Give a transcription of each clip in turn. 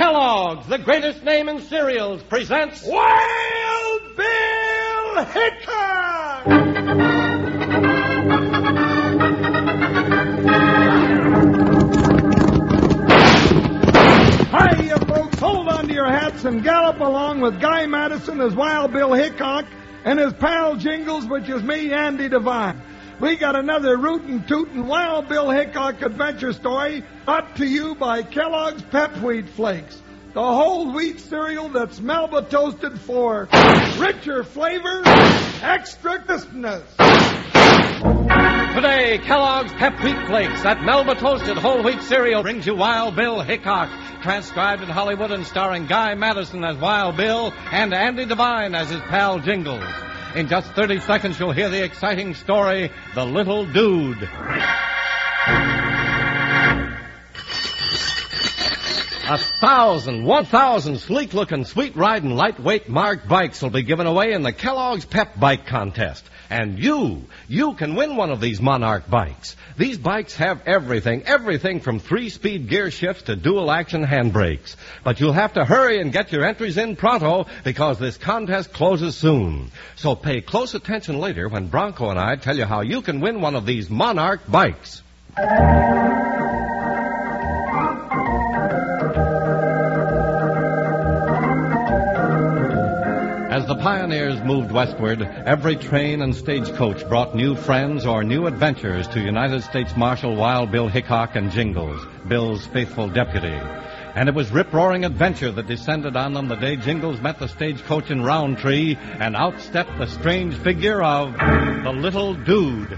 Kellogg's, the greatest name in cereals, presents Wild Bill Hickok! Hiya, folks. Hold on to your hats and gallop along with Guy Madison as Wild Bill Hickok and his pal Jingles, which is me, Andy Devine. We got another rootin' tootin' Wild Bill Hickok adventure story brought to you by Kellogg's Pep Wheat Flakes, the whole wheat cereal that's Melba toasted for richer flavor, extra crispness. Today, Kellogg's Pep Wheat Flakes, that Melba toasted whole wheat cereal, brings you Wild Bill Hickok, transcribed in Hollywood and starring Guy Madison as Wild Bill and Andy Devine as his pal Jingles. In just 30 seconds, you'll hear the exciting story, The Little Dude. 1,000 sleek-looking, sweet-riding, lightweight marked bikes will be given away in the Kellogg's Pep Bike Contest. And you can win one of these Monarch bikes. These bikes have everything from 3-speed gear shifts to dual-action handbrakes. But you'll have to hurry and get your entries in pronto because this contest closes soon. So pay close attention later when Bronco and I tell you how you can win one of these Monarch bikes. As the pioneers moved westward, every train and stagecoach brought new friends or new adventures to United States Marshal Wild Bill Hickok and Jingles, Bill's faithful deputy. And it was rip-roaring adventure that descended on them the day Jingles met the stagecoach in Roundtree and outstepped the strange figure of the Little Dude.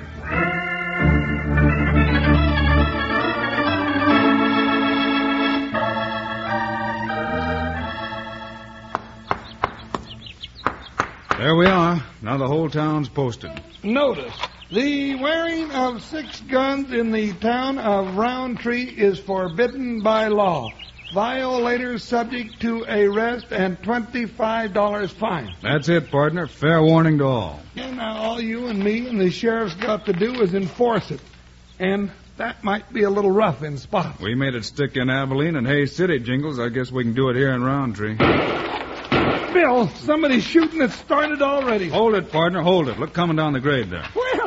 There we are. Now the whole town's posted. Notice, the wearing of 6 guns in the town of Roundtree is forbidden by law. Violators subject to arrest and $25 fine. That's it, partner. Fair warning to all. And now all you and me and the sheriff's got to do is enforce it. And that might be a little rough in spots. We made it stick in Abilene and Hayes City, Jingles. I guess we can do it here in Roundtree. Bill, somebody's shooting. It started already. Hold it, partner. Hold it. Look coming down the grade there. Well,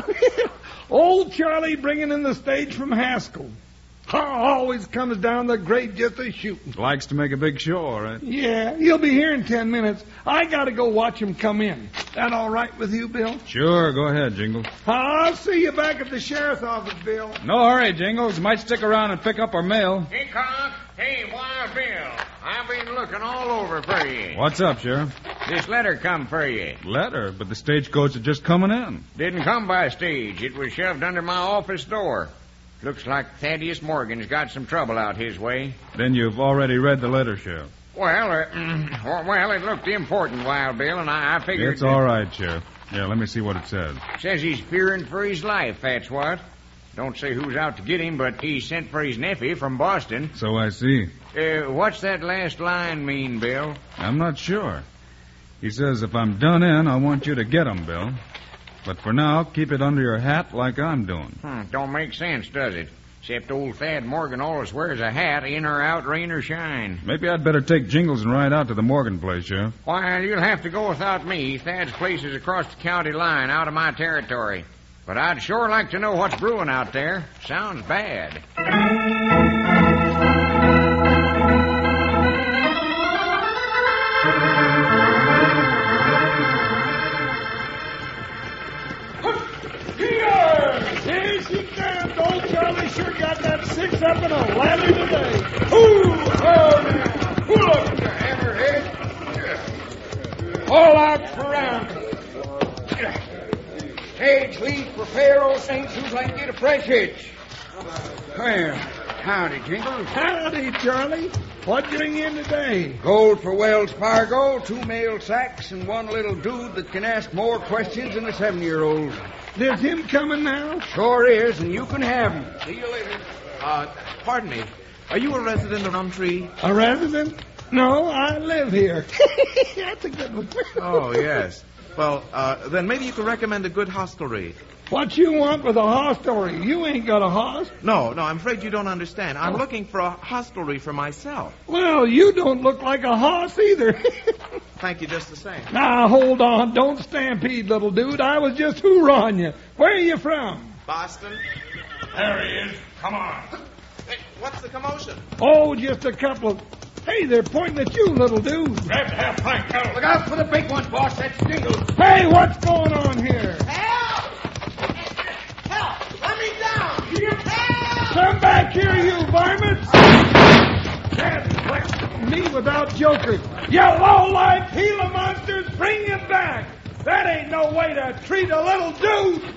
old Charlie bringing in the stage from Haskell. Always comes down the grade just a shooting. Likes to make a big show, all right. Yeah, he'll be here in 10 minutes. I got to go watch him come in. That all right with you, Bill? Sure, go ahead, Jingles. I'll see you back at the sheriff's office, Bill. No hurry, Jingles. Might stick around and pick up our mail. Hickok, hey, Wild Bill. I've been looking all over for you. What's up, Sheriff? This letter come for you. Letter? But the stagecoach is just coming in. Didn't come by stage. It was shoved under my office door. Looks like Thaddeus Morgan's got some trouble out his way. Then you've already read the letter, Sheriff. Well, it looked important, Wild Bill, and I figured... It's all right, Sheriff. Yeah, let me see what it says. Says he's fearing for his life, that's what. Don't say who's out to get him, but he sent for his nephew from Boston. So I see. What's that last line mean, Bill? I'm not sure. He says, if I'm done in, I want you to get him, Bill. But for now, keep it under your hat like I'm doing. Don't make sense, does it? Except old Thad Morgan always wears a hat, in or out, rain or shine. Maybe I'd better take Jingles and ride out to the Morgan place, Sheriff. Why, you'll have to go without me. Thad's place is across the county line, out of my territory. But I'd sure like to know what's brewing out there. Sounds bad. Here she comes. Old Charlie sure got that 6 up in a ladder today. Pull up the hammerhead. All out for round. Stage leave for Pharaoh St. Who's like to get a fresh hitch. Well, howdy, Jingles. Howdy, Charlie. What'd you bring in today? Gold for Wells Fargo, 2 mail sacks, and one little dude that can ask more questions than a 7-year-old. There's him coming now? Sure is, and you can have him. See you later. Pardon me. Are you a resident of Roundtree? A resident? No, I live here. That's a good one. Oh, yes. Well, then maybe you could recommend a good hostelry. What you want with a hostelry? You ain't got a hoss. No, I'm afraid you don't understand. I'm looking for a hostelry for myself. Well, you don't look like a hoss either. Thank you just the same. Now, hold on. Don't stampede, little dude. I was just hoorahing you. Where are you from? Boston? There he is. Come on. Hey, what's the commotion? Oh, just a couple of... Hey, they're pointing at you, little dude. Grab the half pint, Cal. Look out for the big one, boss. That's Jingles. Hey, what's going on here? Help! Help! Let me down! Help! Come back here, you varmints! Me without jokers. You low-life Gila monsters, bring him back. That ain't no way to treat a little dude.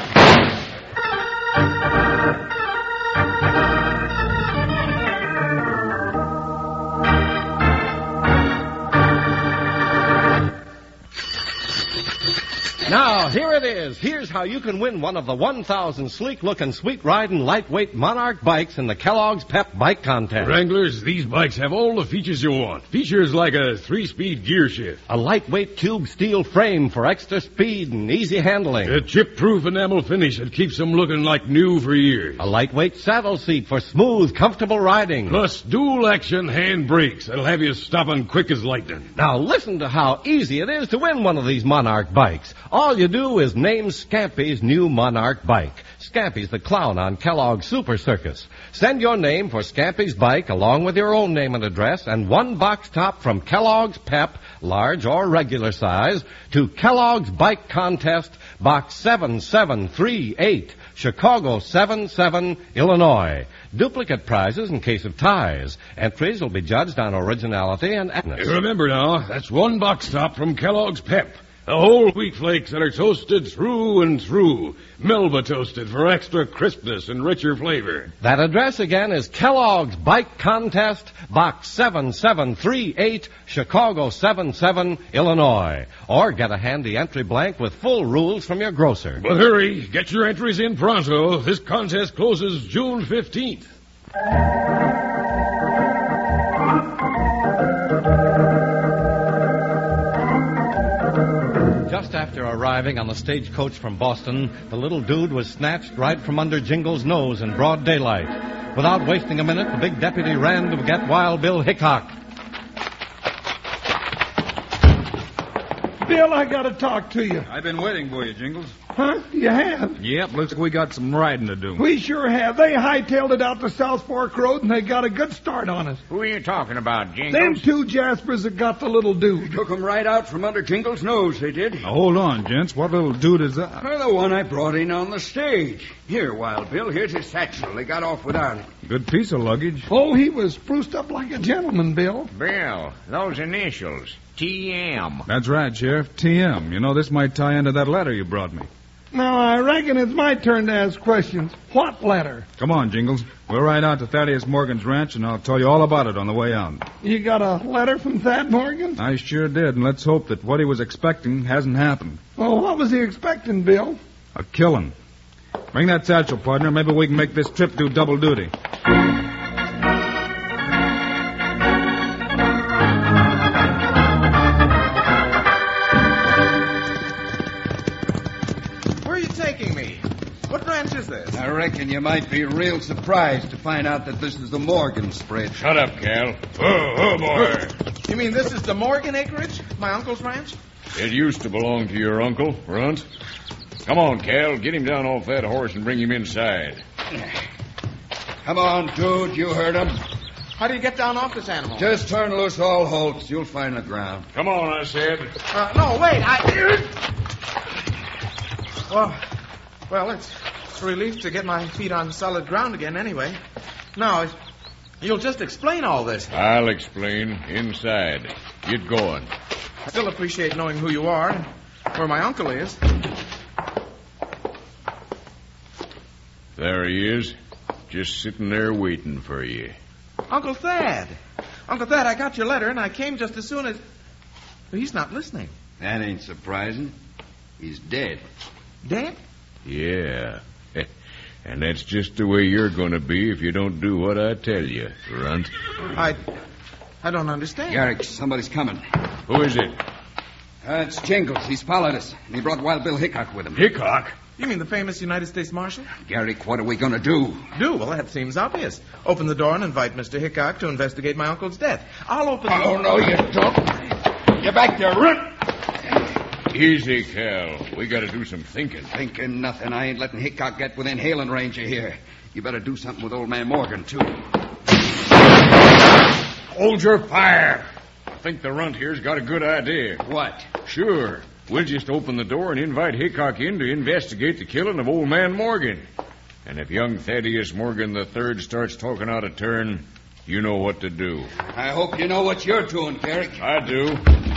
Now, here it is. Here's how you can win one of the 1,000 sleek-looking, sweet-riding, lightweight Monarch bikes in the Kellogg's Pep Bike Contest. Wranglers, these bikes have all the features you want. Features like a 3-speed gear shift, A lightweight tube steel frame for extra speed and easy handling. a chip-proof enamel finish that keeps them looking like new for years. A lightweight saddle seat for smooth, comfortable riding. Plus dual-action hand brakes that'll have you stopping quick as lightning. Now, listen to how easy it is to win one of these Monarch bikes. All you do is name Scampy's new Monarch bike. Scampy's the clown on Kellogg's Super Circus. Send your name for Scampy's bike along with your own name and address and one box top from Kellogg's Pep, large or regular size, to Kellogg's Bike Contest, Box 7738, Chicago 77, Illinois. Duplicate prizes in case of ties. Entries will be judged on originality and aptness. Remember now, that's one box top from Kellogg's Pep. The whole wheat flakes that are toasted through and through. Melba toasted for extra crispness and richer flavor. That address again is Kellogg's Bike Contest, Box 7738, Chicago 77, Illinois. Or get a handy entry blank with full rules from your grocer. But hurry, get your entries in pronto. This contest closes June 15th. Just after arriving on the stagecoach from Boston, the little dude was snatched right from under Jingle's nose in broad daylight. Without wasting a minute, the big deputy ran to get Wild Bill Hickok. Bill, I gotta talk to you. I've been waiting for you, Jingles. Huh? You have? Yep, looks like we got some riding to do. We sure have. They hightailed it out the South Fork Road, and they got a good start on us. Who are you talking about, Jingles? Them two Jaspers that got the little dude. Took him right out from under Jingles' nose, they did. Now, hold on, gents. What little dude is that? The one I brought in on the stage. Here, Wild Bill, here's his satchel. They got off without it. Good piece of luggage. Oh, he was spruced up like a gentleman, Bill. Bill, those initials, TM. That's right, Sheriff. TM. You know, this might tie into that letter you brought me. Now, I reckon it's my turn to ask questions. What letter? Come on, Jingles. We'll ride out to Thaddeus Morgan's ranch, and I'll tell you all about it on the way out. You got a letter from Thad Morgan? I sure did, and let's hope that what he was expecting hasn't happened. Well, what was he expecting, Bill? A killing. Bring that satchel, partner. Maybe we can make this trip do double duty. Where are you taking me? What ranch is this? I reckon you might be real surprised to find out that this is the Morgan spread. Shut up, Cal. Oh, boy. You mean this is the Morgan acreage? My uncle's ranch? It used to belong to your uncle, Runt. Come on, Cal. Get him down off that horse and bring him inside. Come on, dude. You heard him. How do you get down off this animal? Just turn loose all holts. You'll find the ground. Come on, I said. No, wait. Well, it's a relief to get my feet on solid ground again anyway. Now, you'll just explain all this. I'll explain. Inside. Get going. I still appreciate knowing who you are and where my uncle is. There he is. Just sitting there waiting for you. Uncle Thad. Uncle Thad, I got your letter, and I came just as soon as... Well, he's not listening. That ain't surprising. He's dead. Dead? Yeah. And that's just the way you're going to be if you don't do what I tell you, Runt. I don't understand. Garrick, somebody's coming. Who is it? It's Jingles. He's followed us, and he brought Wild Bill Hickok with him. Hickok? You mean the famous United States Marshal? Garrick, what are we going to do? Well, that seems obvious. Open the door and invite Mr. Hickok to investigate my uncle's death. I'll open the door. Oh, no, you don't. Get back there, run! Easy, Cal. We got to do some thinking. Thinking nothing. I ain't letting Hickok get within hailing range of here. You better do something with old man Morgan, too. Hold your fire. I think the runt here's got a good idea. What? Sure. We'll just open the door and invite Hickok in to investigate the killing of old man Morgan. And if young Thaddeus Morgan III starts talking out of turn, you know what to do. I hope you know what you're doing, Garrick. I do.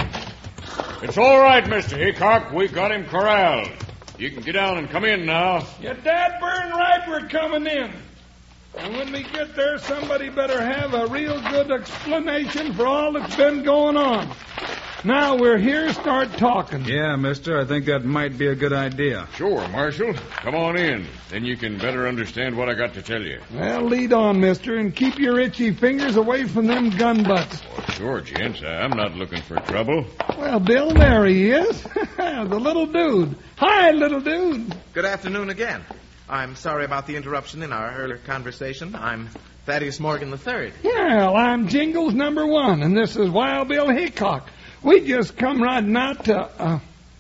It's all right, Mr. Hickok. We got him corralled. You can get down and come in now. You dad burn right we're coming in. And when we get there, somebody better have a real good explanation for all that's been going on. Now we're here, start talking. Yeah, mister, I think that might be a good idea. Sure, Marshal. Come on in. Then you can better understand what I got to tell you. Well, lead on, mister, and keep your itchy fingers away from them gun butts. Oh, sure, gents. I'm not looking for trouble. Well, Bill, there he is. The little dude. Hi, little dude. Good afternoon again. I'm sorry about the interruption in our earlier conversation. I'm Thaddeus Morgan III. Well, I'm Jingles #1, and this is Wild Bill Hickok. We just come riding out to,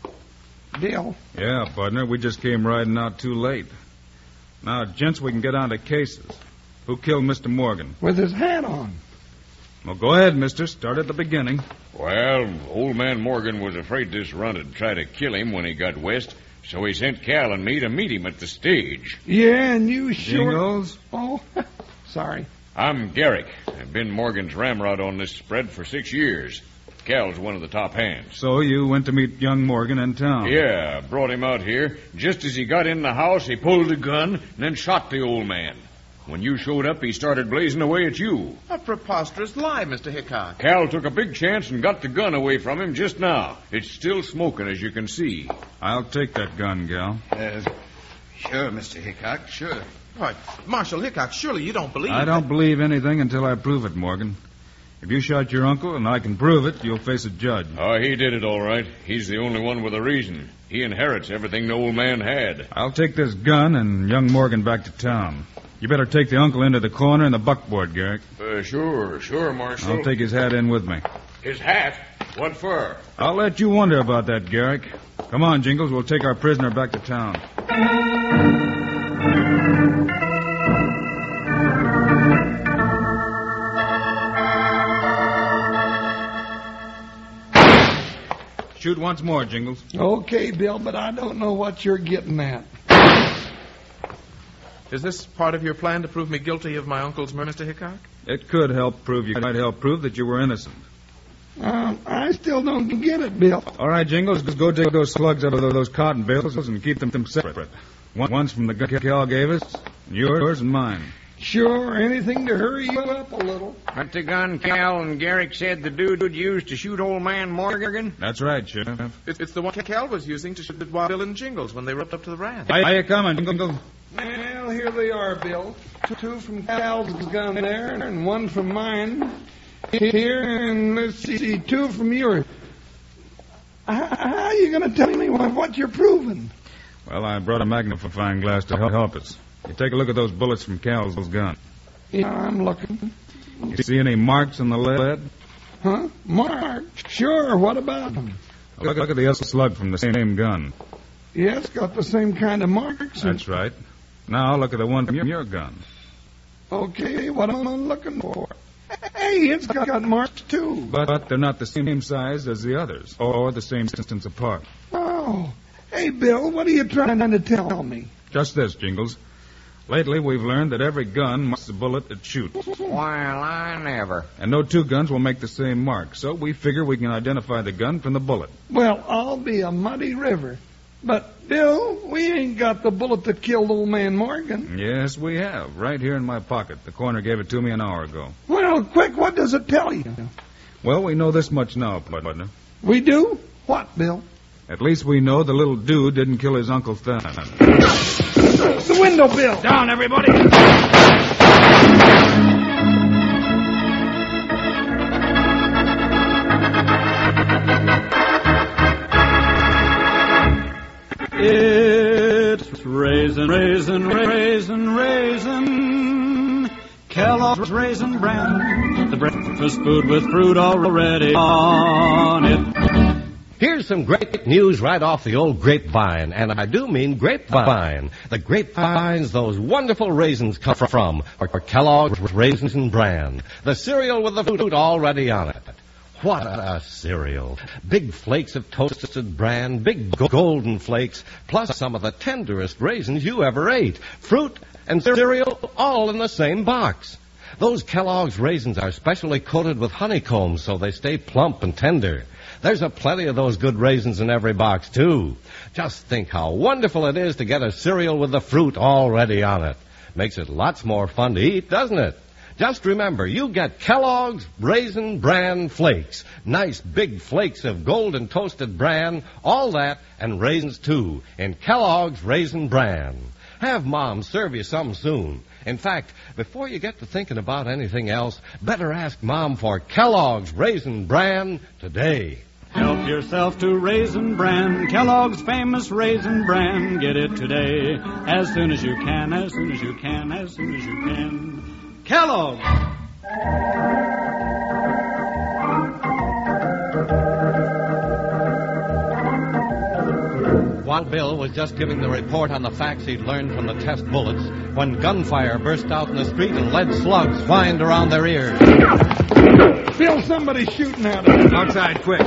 Bill. Yeah, partner, we just came riding out too late. Now, gents, we can get on to cases. Who killed Mr. Morgan? With his hat on. Well, go ahead, mister. Start at the beginning. Well, old man Morgan was afraid this runt would try to kill him when he got west, so he sent Cal and me to meet him at the stage. Yeah, and you sure... Jingles? Oh, sorry. I'm Garrick. I've been Morgan's ramrod on this spread for 6 years. Cal's one of the top hands. So you went to meet young Morgan in town? Yeah, brought him out here. Just as he got in the house, he pulled a gun and then shot the old man. When you showed up, he started blazing away at you. A preposterous lie, Mr. Hickok. Cal took a big chance and got the gun away from him just now. It's still smoking, as you can see. I'll take that gun, Gal. Sure, Mr. Hickok, sure. Why, Marshal Hickok, surely you don't believe I don't believe anything until I prove it, Morgan. If you shot your uncle and I can prove it, you'll face a judge. Oh, he did it all right. He's the only one with a reason. He inherits everything the old man had. I'll take this gun and young Morgan back to town. You better take the uncle into the corner in the buckboard, Garrick. Sure, Marshal. I'll take his hat in with me. His hat? What for? I'll let you wonder about that, Garrick. Come on, Jingles. We'll take our prisoner back to town. Shoot once more, Jingles. Okay, Bill, but I don't know what you're getting at. Is this part of your plan to prove me guilty of my uncle's murder, Mr. Hickok? It could help prove you might help prove that you were innocent. I still don't get it, Bill. All right, Jingles, just go take those slugs out of those cotton bales and keep them separate. One's from the gun Cal gave us, yours and mine. Sure, anything to hurry you up a little. But the gun Cal and Garrick said the dude used to shoot old man Morgan? That's right, Sheriff. It's the one Cal was using to shoot at Wild Bill and Jingles when they ripped up to the ranch. How you coming, Jingles? Well, here they are, Bill. Two from Cal's gun there, and one from mine. Here, and let's see, 2 from yours. How are you going to tell me what you're proving? Well, I brought a magnifying glass to help us. You take a look at those bullets from Cal's gun. Yeah, I'm looking. You see any marks on the lead? Huh? Marks? Sure, what about them? Look at the slug from the same gun. Yeah, it's got the same kind of marks. That's right. Now look at the one from your gun. Okay, what am I looking for? Hey, it's got marks, too. But they're not the same size as the others, or the same distance apart. Oh. Hey, Bill, what are you trying to tell me? Just this, Jingles. Lately, we've learned that every gun marks the bullet it shoots. Well, I never. And no 2 guns will make the same mark, so we figure we can identify the gun from the bullet. Well, I'll be a muddy river. But, Bill, we ain't got the bullet that killed old man Morgan. Yes, we have. Right here in my pocket. The coroner gave it to me an hour ago. Well, quick, what does it tell you? Well, we know this much now, partner. We do? What, Bill? At least we know the little dude didn't kill his Uncle Thad. The window, Bill! Down, everybody! raisin. Kellogg's Raisin Bran, the breakfast food with fruit already on it. Here's some great news right off the old grapevine, and I do mean grapevine. The grapevines those wonderful raisins come from are Kellogg's Raisin Bran, the cereal with the fruit already on it. What a cereal. Big flakes of toasted bran, big golden flakes, plus some of the tenderest raisins you ever ate. Fruit and cereal all in the same box. Those Kellogg's raisins are specially coated with honeycomb so they stay plump and tender. There's a plenty of those good raisins in every box, too. Just think how wonderful it is to get a cereal with the fruit already on it. Makes it lots more fun to eat, doesn't it? Just remember, you get Kellogg's Raisin Bran Flakes. Nice big flakes of golden toasted bran, all that, and raisins, too, in Kellogg's Raisin Bran. Have Mom serve you some soon. In fact, before you get to thinking about anything else, better ask Mom for Kellogg's Raisin Bran today. Help yourself to Raisin Bran, Kellogg's famous Raisin Bran. Get it today, as soon as you can, as soon as you can, as soon as you can. Kellogg's! Wild Bill was just giving the report on the facts he'd learned from the test bullets when gunfire burst out in the street and lead slugs whined around their ears. Bill, somebody's shooting at us. Outside, quick.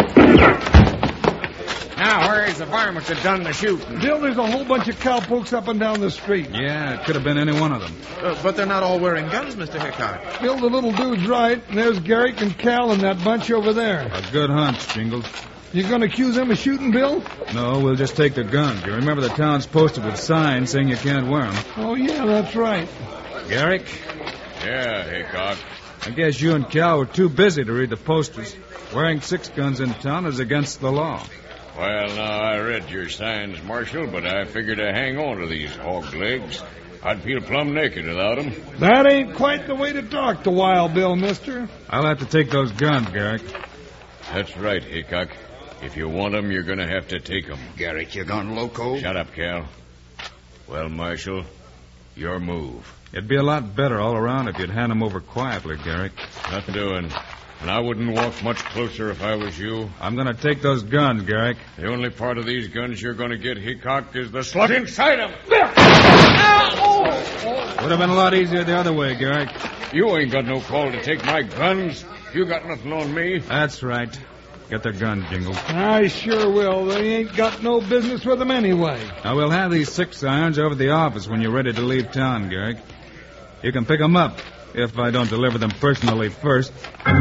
Now, where's the varmint that done the shooting? Bill, there's a whole bunch of cowpokes up and down the street. Yeah, it could have been any one of them. But they're not all wearing guns, Mr. Hickok. Bill, the little dude's right, and there's Garrick and Cal and that bunch over there. A good hunch, Jingles. You going to accuse them of shooting, Bill? No, we'll just take the guns. You remember the town's posted with signs saying you can't wear them. Oh, yeah, that's right. Garrick? Yeah, Hickok. I guess you and Cal were too busy to read the posters. Wearing 6 guns in town is against the law. Well, now, I read your signs, Marshal, but I figured to hang on to these hog legs. I'd feel plumb naked without them. That ain't quite the way to talk to Wild Bill, mister. I'll have to take those guns, Garrick. That's right, Hickok. If you want them, you're going to have to take them. Garrick, you gone loco? Shut up, Cal. Well, Marshal, your move. It'd be a lot better all around if you'd hand them over quietly, Garrick. Nothing doing. And I wouldn't walk much closer if I was you. I'm going to take those guns, Garrick. The only part of these guns you're going to get, Hickok, is the slug inside them. Would have been a lot easier the other way, Garrick. You ain't got no call to take my guns. You got nothing on me. That's right. Get their guns, Jingles. I sure will. They ain't got no business with them anyway. Now, we'll have these 6 irons over at the office when you're ready to leave town, Garrick. You can pick them up if I don't deliver them personally first.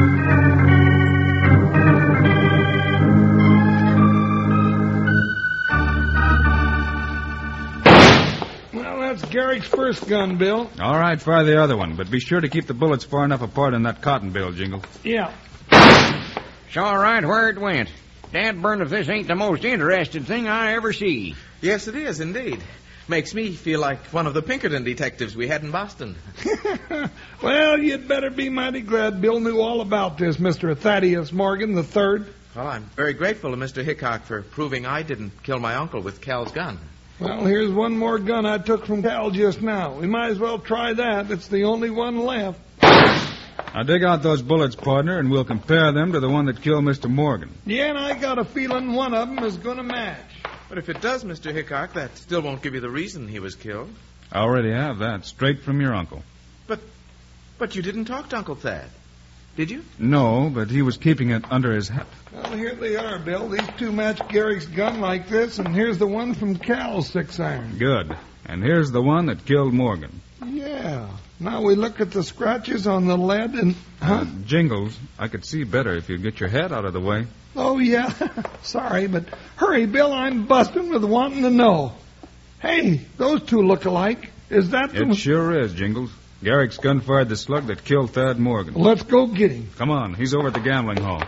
Well, that's Garrick's first gun, Bill. All right, fire the other one, but be sure to keep the bullets far enough apart in that cotton bale, Jingle. Yeah. It's all right where it went. Dad burn if this ain't the most interesting thing I ever see. Yes, it is, indeed. Makes me feel like one of the Pinkerton detectives we had in Boston. Well, you'd better be mighty glad Bill knew all about this, Mr. Thaddeus Morgan III. Well, I'm very grateful to Mr. Hickok for proving I didn't kill my uncle with Cal's gun. Well, here's one more gun I took from Cal just now. We might as well try that. It's the only one left. Now, dig out those bullets, partner, and we'll compare them to the one that killed Mr. Morgan. Yeah, and I got a feeling one of them is going to match. But if it does, Mr. Hickok, that still won't give you the reason he was killed. I already have that, straight from your uncle. But you didn't talk to Uncle Thad, did you? No, but he was keeping it under his hat. Well, here they are, Bill. These 2 match Garrick's gun like this, and here's the one from Cal's 6-iron. Good. And here's the one that killed Morgan. Yeah. Now we look at the scratches on the lead and... Jingles, I could see better if you'd get your head out of the way. Oh, yeah. Sorry, but hurry, Bill. I'm busting with wanting to know. Hey, those 2 look alike. Is that the... It sure is, Jingles. Garrick's gun fired the slug that killed Thad Morgan. Let's go get him. Come on, he's over at the gambling hall.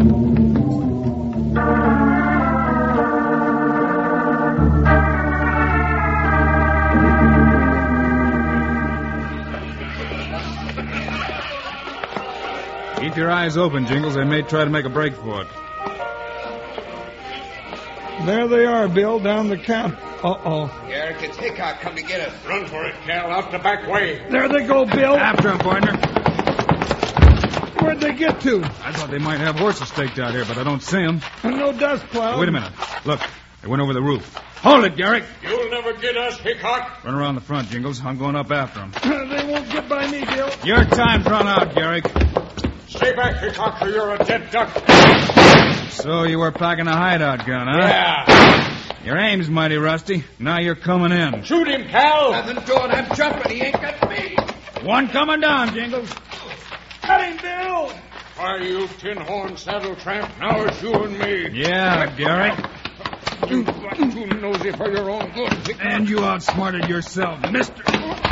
Keep your eyes open, Jingles. They may try to make a break for it. There they are, Bill, down the counter. Uh-oh. Garrick, it's Hickok come to get us. Run for it, Cal. Out the back way. There they go, Bill. After him, partner. Where'd they get to? I thought they might have horses staked out here, but I don't see them. And no dust cloud. Wait a minute. Look, they went over the roof. Hold it, Garrick. You'll never get us, Hickok. Run around the front, Jingles. I'm going up after them. They won't get by me, Bill. Your time's run out, Garrick. Stay back, Hickok, or you're a dead duck. So you were packing a hideout gun, huh? Yeah. Your aim's mighty rusty. Now you're coming in. Shoot him, Cal. Nothing doing. I'm jumping. He ain't got me. One coming down, Jingles. Got him, Bill. Why, you tin-horn saddle tramp, now it's you and me. Yeah, Garrick. You got too nosy for your own good, Hickok. And you outsmarted yourself, mister.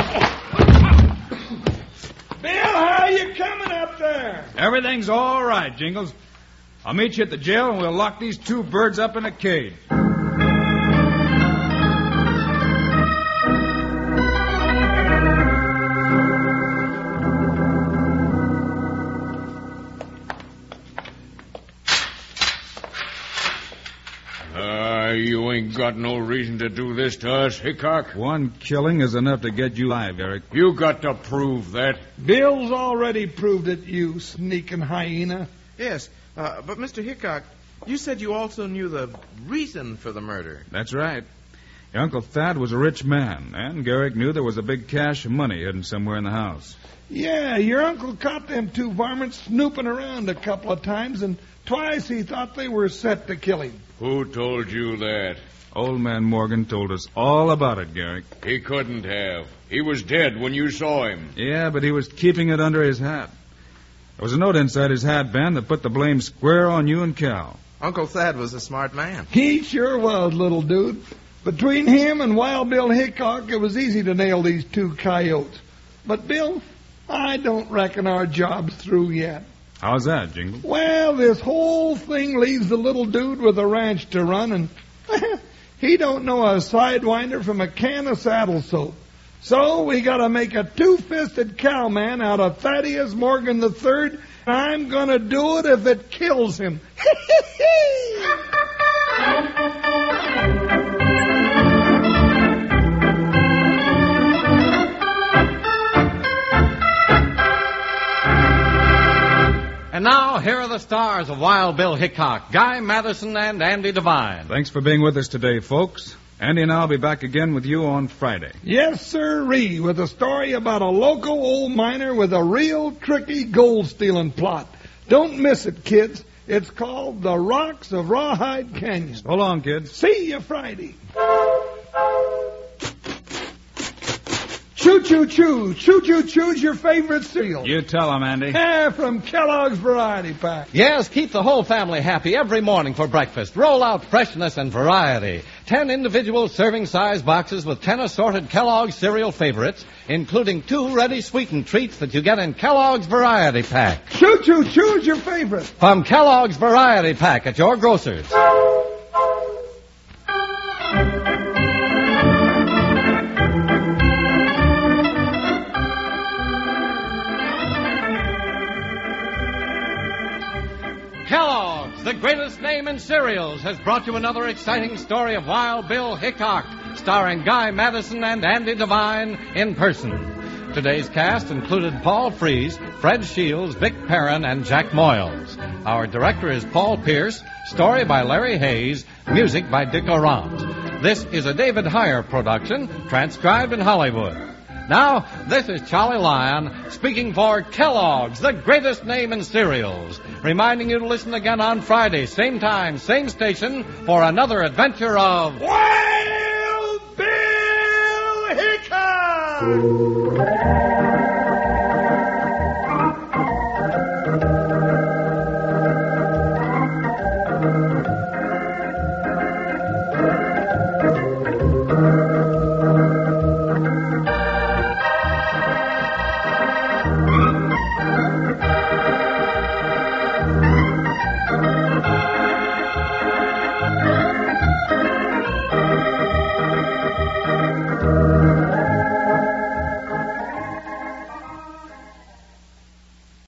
Bill, how you coming up there? Everything's all right, Jingles. I'll meet you at the jail, and we'll lock these two birds up in a cage. You ain't got no reason to do this to us, Hickok. One killing is enough to get you live, Eric. You got to prove that. Bill's already proved it, you sneaking hyena. Yes, but Mr. Hickok, you said you also knew the reason for the murder. That's right. Your Uncle Thad was a rich man, and Garrick knew there was a big cache of money hidden somewhere in the house. Yeah, your uncle caught them two varmints snooping around a couple of times, and twice he thought they were set to kill him. Who told you that? Old man Morgan told us all about it, Garrick. He couldn't have. He was dead when you saw him. Yeah, but he was keeping it under his hat. There was a note inside his hat band that put the blame square on you and Cal. Uncle Thad was a smart man. He sure was, little dude. Between him and Wild Bill Hickok, it was easy to nail these two coyotes. But, Bill, I don't reckon our job's through yet. How's that, Jingle? Well, this whole thing leaves the little dude with a ranch to run, and he don't know a sidewinder from a can of saddle soap. So we got to make a two-fisted cowman out of Thaddeus Morgan III, and I'm going to do it if it kills him. And now, here are the stars of Wild Bill Hickok, Guy Madison and Andy Devine. Thanks for being with us today, folks. Andy and I will be back again with you on Friday. Yes, sirree, with a story about a local old miner with a real tricky gold-stealing plot. Don't miss it, kids. It's called The Rocks of Rawhide Canyon. So long, kids. See you Friday. Choo-choo-choo. Choo-choo-choo's your favorite cereal. You tell them, Andy. From Kellogg's Variety Pack. Yes, keep the whole family happy every morning for breakfast. Roll out freshness and variety. 10 individual serving size boxes with 10 assorted Kellogg's cereal favorites, including 2 ready sweetened treats that you get in Kellogg's Variety Pack. Choo-choo-choo's your favorite. From Kellogg's Variety Pack at your grocer's. Kellogg's, the greatest name in cereals, has brought you another exciting story of Wild Bill Hickok, starring Guy Madison and Andy Devine in person. Today's cast included Paul Frees, Fred Shields, Vic Perrin, and Jack Moyles. Our director is Paul Pierce, story by Larry Hayes, music by Dick Orant. This is a David Heyer production, transcribed in Hollywood. Now, this is Charlie Lyon speaking for Kellogg's, the greatest name in cereals, reminding you to listen again on Friday, same time, same station, for another adventure of Wild Bill Hickok!